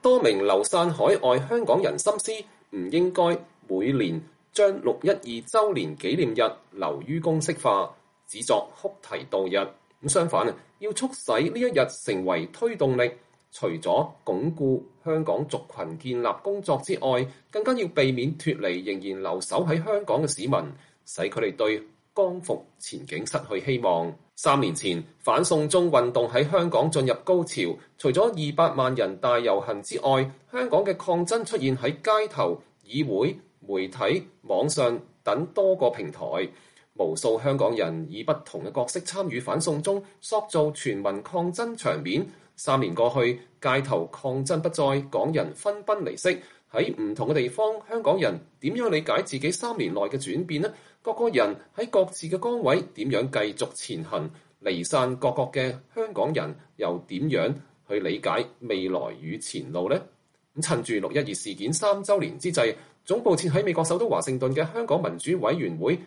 多名流散海外香港人深思，唔應該每年將612週年紀念日流於公式化，只作哭啼度日。相反要促使呢一日成為推動力，除咗鞏固香港族群建立工作之外，更加要避免脫離仍然留守喺香港嘅市民，使佢哋對光復前景失去希望。3年前反送中運動喺香港進入高潮，除咗200萬人大遊行之外，香港嘅抗爭出現喺街頭、議會、媒體、網上等多個平台，無數香港人以不同嘅角色參與反送中，塑造全民抗爭場面。3年過去，街頭抗爭不再，港人分崩離析。喺唔同嘅地方，香港人點樣理解自己3年內嘅轉變呢？各個人喺各自嘅崗位點樣繼續前行？離散各國嘅香港人又點樣去理解未來與前路呢？趁住612事件3週年之際，總部設喺美國首都華盛頓嘅香港民主委員會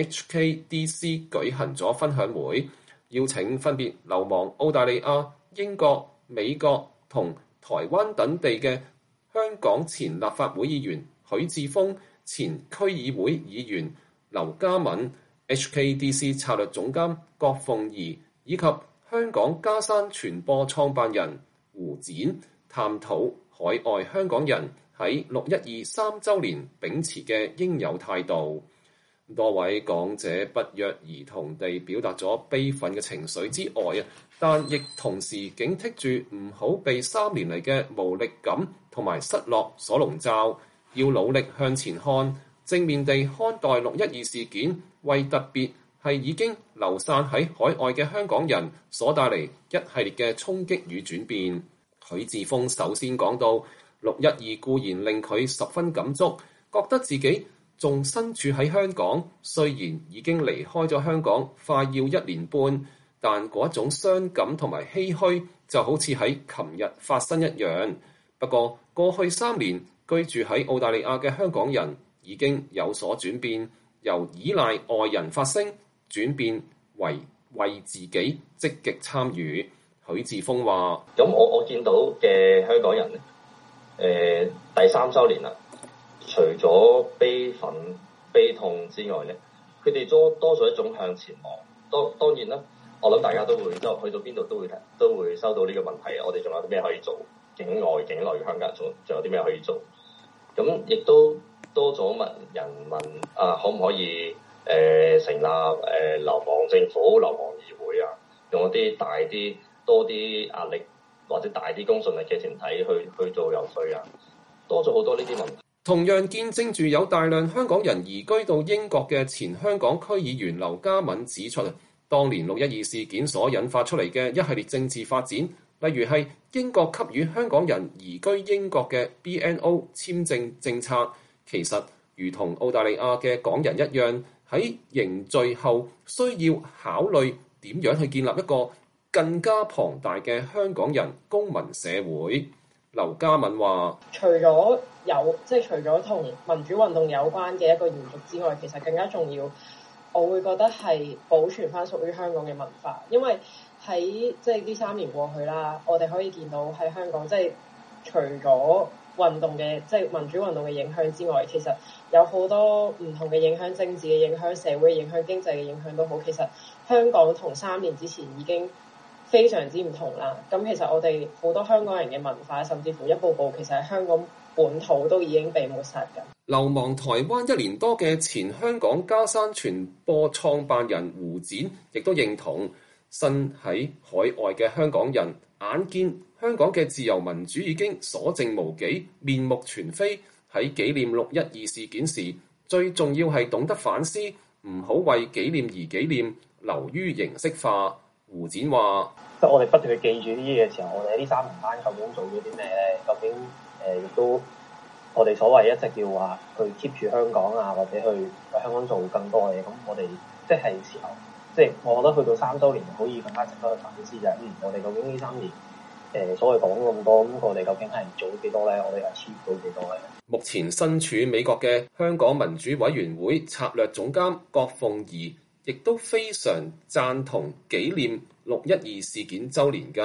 HKDC 舉行咗分享會，邀請分別流亡澳大利亞、英國、美國同台灣等地嘅香港前立法會議員許智峰、前區議會議員劉嘉敏、HKDC 策略總監郭鳳儀以及香港加山傳播創辦人胡展，探討海外香港人喺612 3週年秉持嘅應有態度。多位講者不約而同地表達咗悲憤嘅情緒之外，但亦同時警惕住唔好被3年嚟嘅無力感同埋失落所籠罩，要努力向前看，正面地看待612事件，為特別係已經流散喺海外嘅香港人所帶嚟一系列嘅衝擊與轉變。許智峰首先講到612固然令佢十分感觸，覺得自己仲身處喺香港，雖然已經離開咗香港快要1年半，但嗰一種傷感同埋唏噓就好似喺琴日發生一樣。不過過去3年居住喺澳大利亞嘅香港人已經有所轉變，由依賴外人發聲轉變為自己積極參與。許智峰話： 咁我見到嘅香港人咧，第3週年啦。除咗悲憤、悲痛之外咧，佢哋多咗一種向前望。當然啦，我諗大家都會去到邊度都會收到呢個問題。我哋仲有啲咩可以做？境內嘅香港人仲有啲咩可以做？咁亦都多咗人問可唔可以成立流亡政府、流亡議會啊？用一啲大啲、多啲壓力或者大啲公信力嘅團體去做游說啊？多咗好多呢啲問題。 同樣見證住有大量香港人移居到英國嘅前香港區議員劉嘉敏指出，當年612事件所引發出嚟嘅一系列政治發展，例如係英國給予香港人移居英國嘅 BNO 簽證政策，其實如同澳大利亞嘅港人一樣，喺凝聚後需要考慮點樣去建立一個更加龐大嘅香港人公民社會。劉嘉敏話： 除咗同民主運動有關嘅一個延續之外，其實更加重要，我會覺得係保存翻屬於香港嘅文化。因為喺呢3年過去啦，我哋可以見到喺香港除咗運動嘅民主運動嘅影響之外，其實有好多唔同嘅影響，政治嘅影響、社會嘅影響、經濟嘅影響都好。其實香港同3年之前已經非常之唔同啦。咁其實我哋好多香港人嘅文化，甚至乎一步步其實喺香港本土都已經被抹殺緊。 流亡台灣1年多嘅前香港加山傳播創辦人胡展亦都認同，身喺海外嘅香港人眼見香港嘅自由民主已經所剩無幾、面目全非，喺紀念612事件時，最重要係懂得反思，唔好為紀念而紀念，流於形式化。胡展話： 我哋不斷去記住呢啲嘢嘅時候，我哋喺呢3年間究竟做咗啲咩咧？究竟亦都我哋所謂一直叫話去 keep 住香港啊，或者去為香港做更多嘅嘢，咁我哋係時候，我覺得去到3週年可以更加值得去反思就係，我哋究竟呢3年所謂講咁多，咁我哋究竟係做咗幾多咧？我哋係 achieve 到幾多咧？ 目前身處美國嘅香港民主委員會策略總監郭鳳儀亦都非常贊同紀念612事件週年㗎。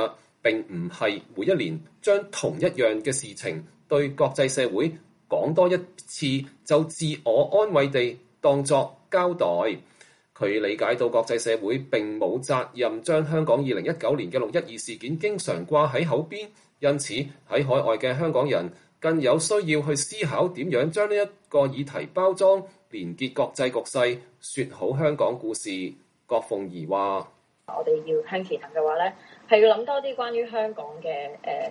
並唔係每一年將同一樣嘅事情對國際社會講多一次就自我安慰地當作交代。佢理解到國際社會並冇責任將香港2019年嘅612事件經常掛喺口邊，因此喺海外嘅香港人更有需要去思考點樣將呢一個議題包裝，連結國際局勢，説好香港故事。郭鳳儀話： 我哋要向前行嘅話咧，係要諗多啲關於香港嘅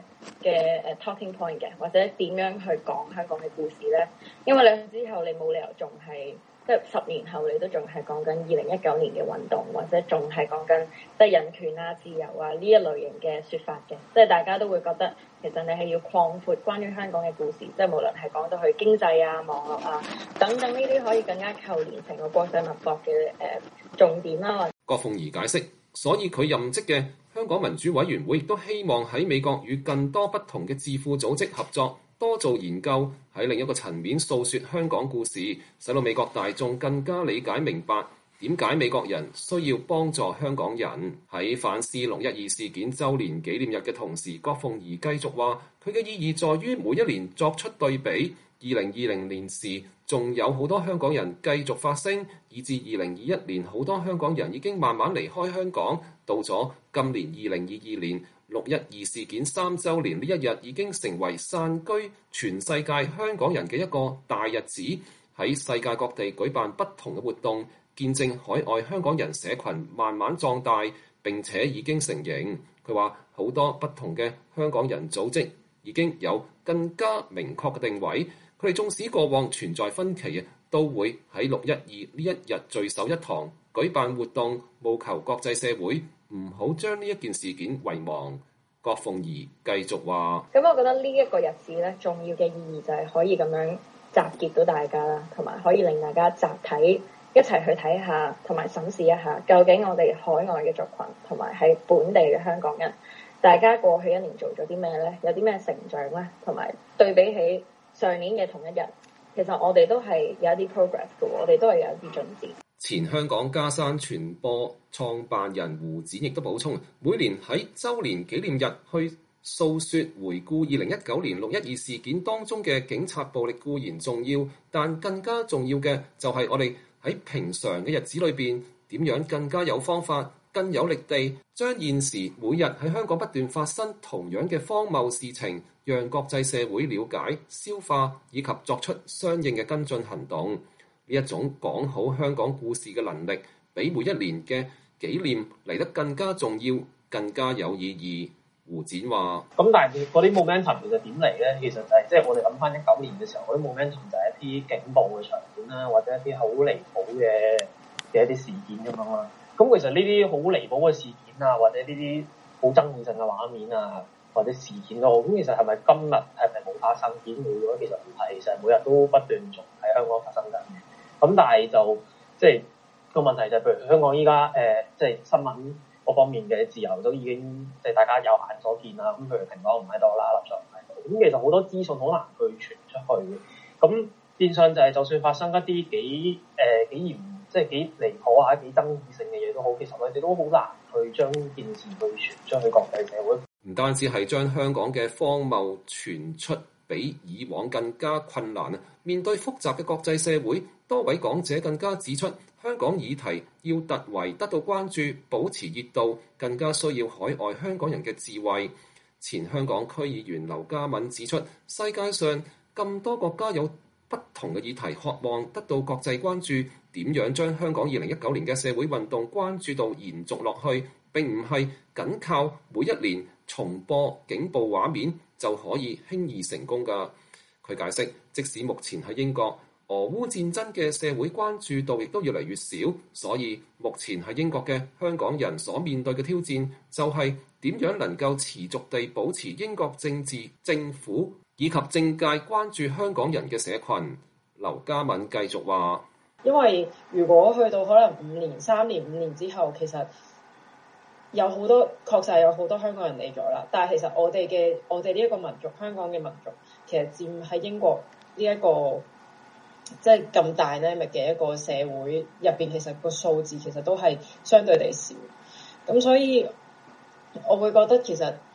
talking point 嘅，或者點樣去講香港嘅故事咧。因為你之後你冇理由仲係即係10年後你都仲係講緊2019年嘅運動，或者仲係講緊即係人權啊、自由啊呢一類型嘅説法嘅。即係大家都會覺得其實你係要擴闊關於香港嘅故事，即係無論係講到去經濟啊、網絡啊等等呢啲可以更加扣連成個國際脈搏嘅重點啦。 郭鳳儀解釋，所以佢任職嘅香港民主委員會亦都希望喺美國與更多不同嘅智庫組織合作，多做研究，喺另一個層面訴說香港故事，使到美國大眾更加理解明白點解美國人需要幫助香港人。喺反思612事件週年紀念日嘅同時，郭鳳儀繼續話，佢嘅意義在於每一年作出對比。2020年時仲有好多香港人繼續發聲，以至2021年好多香港人已經慢慢離開香港。到咗今年2022年612事件3週年呢一日，已經成為散居全世界香港人嘅一個大日子，喺世界各地舉辦不同嘅活動，見證海外香港人社群慢慢壯大，並且已經成形。佢話好多不同嘅香港人組織已經有更加明確嘅定位。佢哋縱使過往存在分歧，都會喺612呢一日聚首一堂，舉辦活動，務求國際社會唔好將呢一件事件遺忘。郭鳳儀繼續話： 咁我覺得呢一個日子咧，重要嘅意義就係可以咁樣集結到大家啦，同埋可以令大家集體一齊去睇下，同埋審視一下，究竟我哋海外嘅族群同埋喺本地嘅香港人，大家過去一年做咗啲咩咧？有啲咩成長咧？同埋對比起上年嘅同一日，其實我哋都係有一啲 progress 嘅，我哋都係有一啲進展。 前香港家山傳播創辦人胡展亦都補充，每年喺週年紀念日去訴說回顧2019年612事件當中嘅警察暴力固然重要，但更加重要嘅就係我哋喺平常嘅日子裏邊點樣更加有方法、更有力地將現時每日喺香港不斷發生同樣嘅荒謬事情，讓國際社會了解、消化以及作出相應嘅跟進行動。呢一種講好香港故事嘅能力，比每一年嘅紀念嚟得更加重要、更加有意義。胡展話： 咁但係嗰啲 momentum 其實點嚟咧？其實就係即係我哋諗翻19年嘅時候，嗰啲 momentum 就係一啲警暴嘅場面啦，或者一啲好離譜嘅一啲事件咁樣啦。咁其實呢啲好離譜嘅事件啊，或者呢啲好爭議性嘅畫面啊，或者事件都好，咁其實係咪今日係咪冇發生顯冇咗？其實唔係，其實每日都不斷仲喺香港發生緊嘅。咁但係就即係個問題就係，譬如香港依家即係新聞嗰方面嘅自由都已經即係大家有眼所見啦。咁譬如蘋果唔喺度啦，立場唔喺度，咁其實好多資訊好難去傳出去嘅。咁變相就係就算發生一啲幾嚴即係幾離譜啊、幾爭議性嘅嘢都好，其實我哋都好難去將件事去傳出去國際社會。 唔單止係將香港嘅荒謬傳出，比以往更加困難啊！面對複雜嘅國際社會，多位講者更加指出，香港議題要突圍得到關注、保持熱度，更加需要海外香港人嘅智慧。前香港區議員劉嘉敏指出，世界上咁多國家有不同嘅議題，渴望得到國際關注，點樣將香港2019年嘅社會運動關注度延續落去，並唔係僅靠每一年重播警暴畫面就可以輕易成功㗎。佢解釋，即使目前喺英國，俄烏戰爭嘅社會關注度亦都越嚟越少，所以目前喺英國嘅香港人所面對嘅挑戰，就係點樣能夠持續地保持英國政治、政府以及政界關注香港人嘅社群。劉嘉敏繼續話： 因為如果去到可能5年、3年、5年之後，其實有好多確實有好多香港人嚟咗啦，但係其實我哋呢一個民族，香港嘅民族，其實佔喺英國呢一個即係咁大咧嘅一個社會入邊，其實個數字其實都係相對地少。咁所以我會覺得其實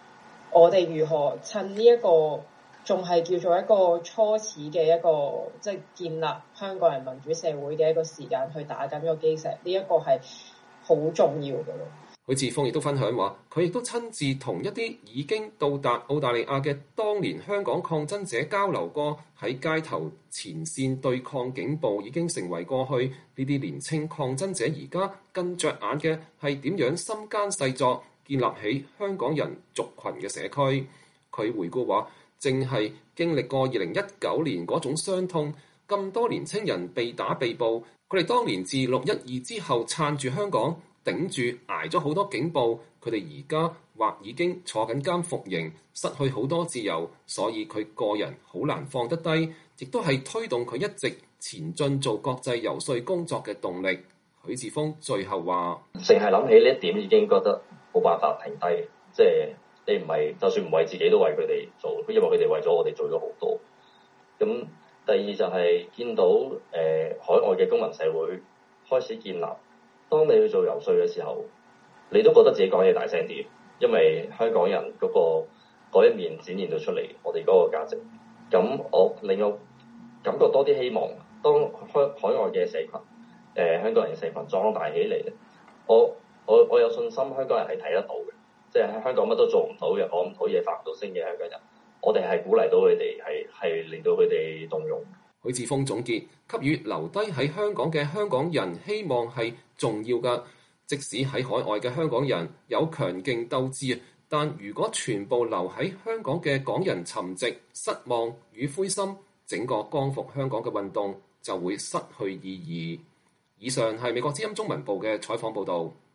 我哋如何趁呢一個仲係叫做一個初始嘅一個即係建立香港人民主社會嘅一個時間去打緊個基石，呢一個係好重要嘅咯。 許智峰亦都分享話，佢亦都親自同一啲已經到達澳大利亞嘅當年香港抗爭者交流過，喺街頭前線對抗警暴已經成為過去。呢啲年青抗爭者而家更着眼嘅係點樣心艱細作建立起香港人族群嘅社區。佢回顧話，正係經歷過2019年嗰種傷痛，咁多年青人被打被捕，佢哋當年自612之後撐住香港，頂住捱咗好多警暴，佢哋而家或已經坐緊監服刑，失去好多自由，所以佢個人好難放得低，亦都係推動佢一直前進做國際遊說工作嘅動力。許智峰最後話： 淨係諗起呢一點已經覺得冇辦法停低，即係你唔係就算唔為自己都為佢哋做，因為佢哋為咗我哋做咗好多。咁第二就係見到海外嘅公民社會開始建立。當你去做遊說嘅時候，你都覺得自己講嘢大聲啲，因為香港人嗰一面展現到出嚟，我哋嗰個價值。咁我令我感覺多啲希望。當海外嘅社群，香港人嘅社群壯大起嚟咧，我有信心香港人係睇得到嘅，即係香港乜都做唔到嘅，講唔到嘢，發唔到聲嘅香港人，我哋係鼓勵到佢哋，係令到佢哋動容。 許智峰總結，給予留低喺香港嘅香港人希望係重要㗎。即使喺海外嘅香港人有強勁鬥志，但如果全部留喺香港嘅港人沉寂、失望與灰心，整個光復香港嘅運動就會失去意義。以上係美國之音中文部嘅採訪報導。